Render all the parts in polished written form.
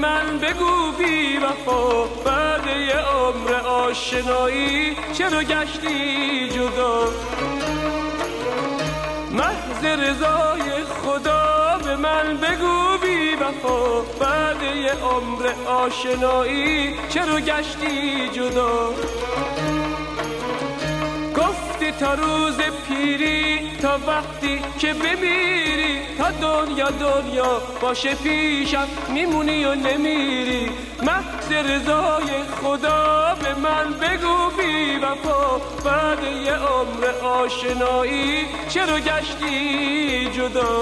من بگو بی وفا، بعد یه عمر آشنایی چرا گشتی جدا؟ محض رضای خدا به من بگو بی وفا، بعد یه عمر آشنایی چرا گشتی جدا؟ گفتی تا روز پیری، تا وقتی که بمیری، تا دنیا باشه پیشم میمونی و نمیری. محض رضای خدا به من بگو بی وفا، بعد یه عمر آشنایی چرا گشتی جدا؟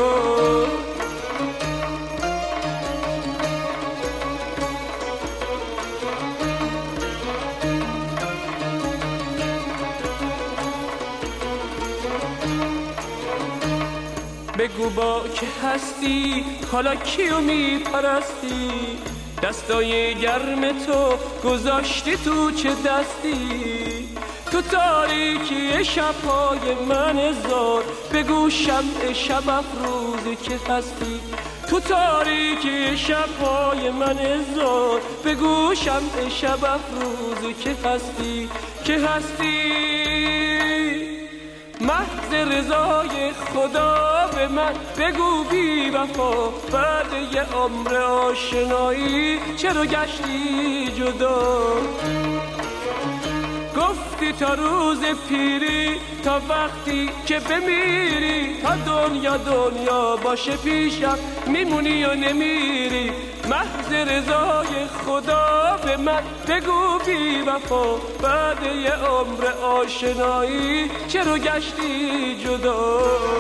بگو با که هستی حالا کیو میپرستی؟ دستای گرم تو گذاشتی تو چه دستی؟ تو تاریکی شبهای من زار بگو شمع شب افروز که هستی. تو تاریکی شبهای من زار بگو شمع شب افروز که هستی، که هستی. محض رضای خدا به من بگو بی وفا، بعد یه عمر آشنایی چرا گشتی جدا؟ گفتی تا روز پیری، تا وقتی که بمیری، تا دنیا باشه پیشم میمونی و نمیری. محض رضای خدا به من بگو بی وفا، بعد یه عمر آشنایی چرا گشتی جدا؟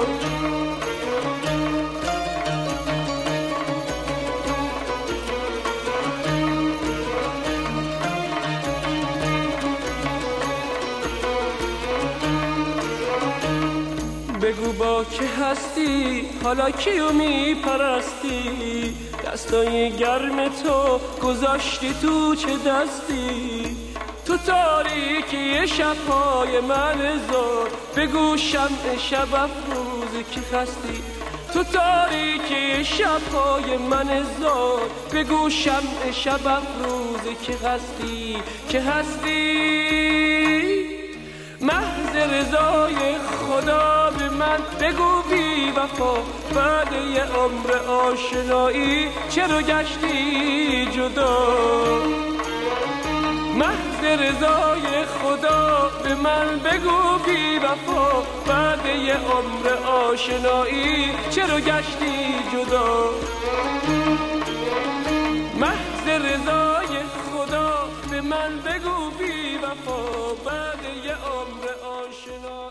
بگو با که هستی حالا کیو میپرستی؟ دستای گرم تو گذاشتی تو چه دستی؟ تو تاریکی شبهای من زار بگو شمع شب افروز که هستی. تو تاریکی شبهای من زار بگو شمع شب افروز که هستی، که هستی. محض رضای خدا به من بگو بی وفا، بعد یه عمر آشنایی چرا گشتی جدا؟ محض رضای خدا به من بگو بی وفا، بعد یه عمر آشنایی چرا گشتی جدا؟ محض رضای خدا به من بگو بی وفا، بعد یه عمر آشنایی